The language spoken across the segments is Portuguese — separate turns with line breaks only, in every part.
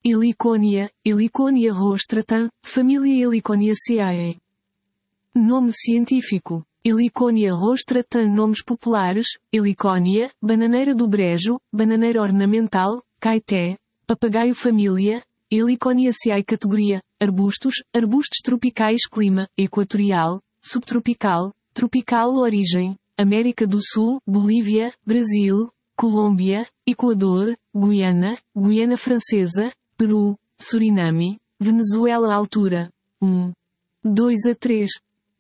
Heliconia rostrata, família Heliconiaceae. Nome científico: Heliconia rostrata. Nomes populares: Heliconia, bananeira do brejo, bananeira ornamental, caeté, papagaio. Família Heliconiaceae. Categoria: arbustos tropicais. Clima: equatorial, subtropical, tropical. Origem: América do Sul, Bolívia, Brasil, Colômbia, Equador, Guiana, Guiana Francesa, Peru, Suriname, Venezuela. Altura: 1, 2 a 3,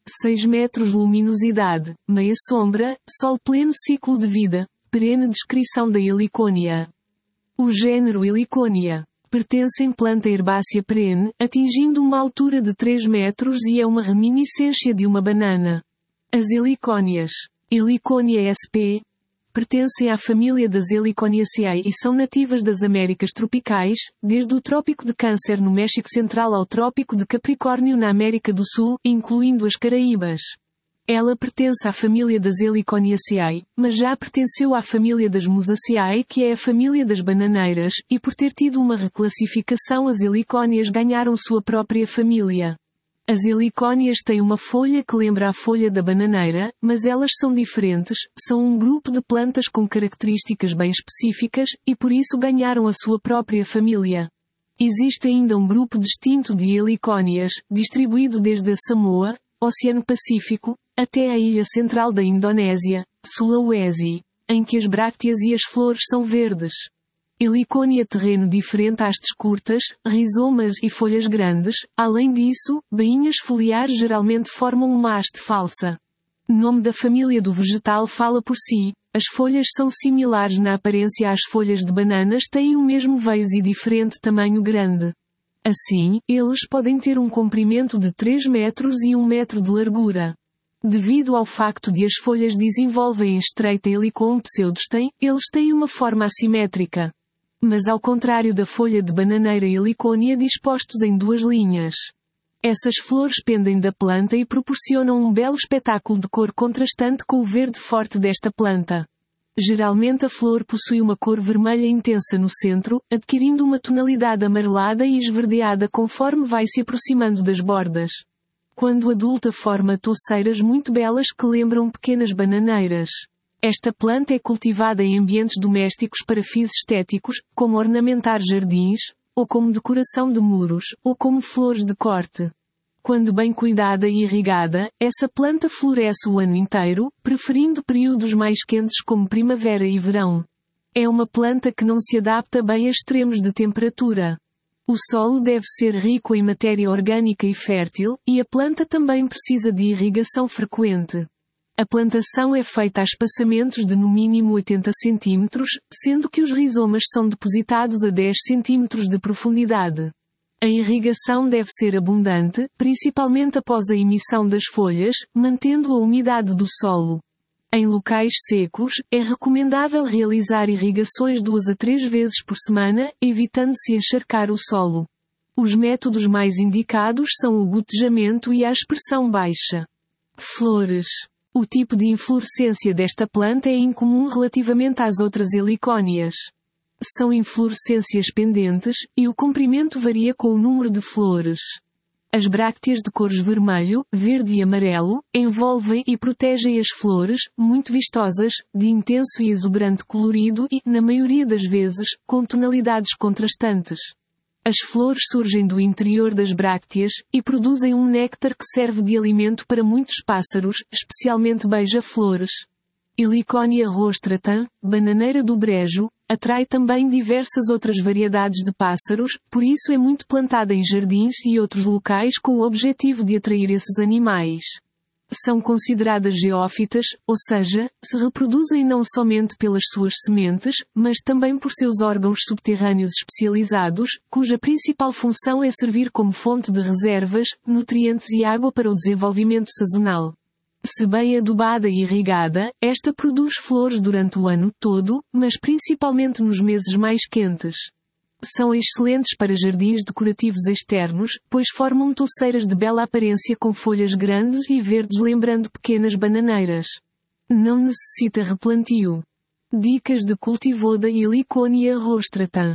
6 metros. Luminosidade: meia sombra, sol pleno. Ciclo de vida: perene. Descrição da Heliconia. O gênero Heliconia pertence em planta herbácea perene, atingindo uma altura de 3 metros e é uma reminiscência de uma banana. As helicónias, Heliconia sp. pertencem à família das Heliconiaceae e são nativas das Américas tropicais, desde o Trópico de Câncer no México Central ao Trópico de Capricórnio na América do Sul, incluindo as Caraíbas. Ela pertence à família das Heliconiaceae, mas já pertenceu à família das Musaceae, que é a família das bananeiras, e por ter tido uma reclassificação as helicónias ganharam sua própria família. As helicónias têm uma folha que lembra a folha da bananeira, mas elas são diferentes, são um grupo de plantas com características bem específicas, e por isso ganharam a sua própria família. Existe ainda um grupo distinto de helicónias, distribuído desde a Samoa, Oceano Pacífico, até a ilha central da Indonésia, Sulawesi, em que as brácteas e as flores são verdes. Heliconia terreno diferente, hastes curtas, rizomas e folhas grandes. Além disso, bainhas foliares geralmente formam uma haste falsa. Nome da família do vegetal fala por si. As folhas são similares na aparência às folhas de bananas, têm o mesmo veios e diferente tamanho grande. Assim, eles podem ter um comprimento de 3 metros e 1 metro de largura. Devido ao facto de as folhas desenvolvem em estreita helicon pseudostem, eles têm uma forma assimétrica. Mas ao contrário da folha de bananeira Heliconia dispostos em 2 linhas. Essas flores pendem da planta e proporcionam um belo espetáculo de cor contrastante com o verde forte desta planta. Geralmente a flor possui uma cor vermelha intensa no centro, adquirindo uma tonalidade amarelada e esverdeada conforme vai se aproximando das bordas. Quando adulta forma touceiras muito belas que lembram pequenas bananeiras. Esta planta é cultivada em ambientes domésticos para fins estéticos, como ornamentar jardins, ou como decoração de muros, ou como flores de corte. Quando bem cuidada e irrigada, essa planta floresce o ano inteiro, preferindo períodos mais quentes como primavera e verão. É uma planta que não se adapta bem a extremos de temperatura. O solo deve ser rico em matéria orgânica e fértil, e a planta também precisa de irrigação frequente. A plantação é feita a espaçamentos de no mínimo 80 cm, sendo que os rizomas são depositados a 10 cm de profundidade. A irrigação deve ser abundante, principalmente após a emissão das folhas, mantendo a umidade do solo. Em locais secos, é recomendável realizar irrigações 2 a 3 vezes por semana, evitando-se encharcar o solo. Os métodos mais indicados são o gotejamento e a aspersão baixa. Flores. O tipo de inflorescência desta planta é incomum relativamente às outras helicónias. São inflorescências pendentes, e o comprimento varia com o número de flores. As brácteas de cores vermelho, verde e amarelo, envolvem e protegem as flores, muito vistosas, de intenso e exuberante colorido e, na maioria das vezes, com tonalidades contrastantes. As flores surgem do interior das brácteas, e produzem um néctar que serve de alimento para muitos pássaros, especialmente beija-flores. Heliconia rostrata, bananeira do brejo, atrai também diversas outras variedades de pássaros, por isso é muito plantada em jardins e outros locais com o objetivo de atrair esses animais. São consideradas geófitas, ou seja, se reproduzem não somente pelas suas sementes, mas também por seus órgãos subterrâneos especializados, cuja principal função é servir como fonte de reservas, nutrientes e água para o desenvolvimento sazonal. Se bem adubada e irrigada, esta produz flores durante o ano todo, mas principalmente nos meses mais quentes. São excelentes para jardins decorativos externos, pois formam touceiras de bela aparência com folhas grandes e verdes lembrando pequenas bananeiras. Não necessita replantio. Dicas de cultivo da Heliconia rostrata.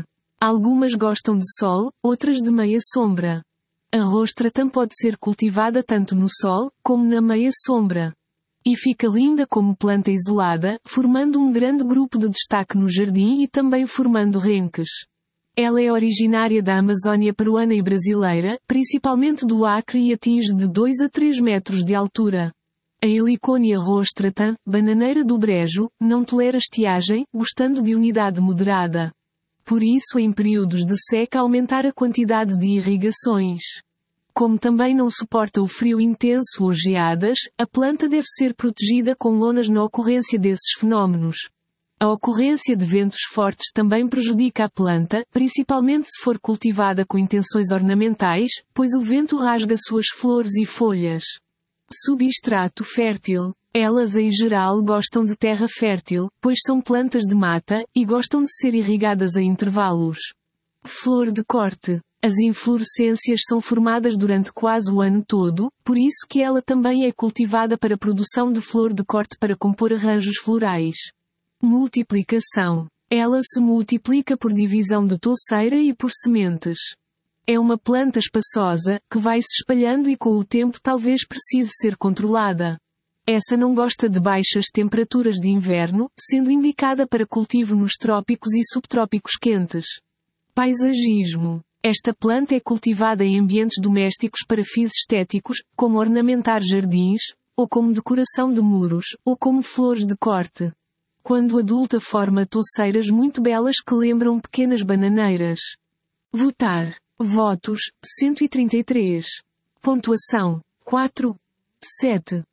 Algumas gostam de sol, outras de meia sombra. A Rostratã pode ser cultivada tanto no sol, como na meia sombra. E fica linda como planta isolada, formando um grande grupo de destaque no jardim e também formando renques. Ela é originária da Amazônia peruana e brasileira, principalmente do Acre e atinge de 2 a 3 metros de altura. A Heliconia rostrata, bananeira do brejo, não tolera estiagem, gostando de umidade moderada. Por isso em períodos de seca aumentar a quantidade de irrigações. Como também não suporta o frio intenso ou geadas, a planta deve ser protegida com lonas na ocorrência desses fenómenos. A ocorrência de ventos fortes também prejudica a planta, principalmente se for cultivada com intenções ornamentais, pois o vento rasga suas flores e folhas. Substrato fértil. Elas em geral gostam de terra fértil, pois são plantas de mata, e gostam de ser irrigadas a intervalos. Flor de corte. As inflorescências são formadas durante quase o ano todo, por isso que ela também é cultivada para a produção de flor de corte para compor arranjos florais. Multiplicação. Ela se multiplica por divisão de touceira e por sementes. É uma planta espaçosa, que vai se espalhando e com o tempo talvez precise ser controlada. Essa não gosta de baixas temperaturas de inverno, sendo indicada para cultivo nos trópicos e subtrópicos quentes. Paisagismo. Esta planta é cultivada em ambientes domésticos para fins estéticos, como ornamentar jardins, ou como decoração de muros, ou como flores de corte. Quando adulta forma touceiras muito belas que lembram pequenas bananeiras. Votar. Votos, 133. Pontuação, 4. 7.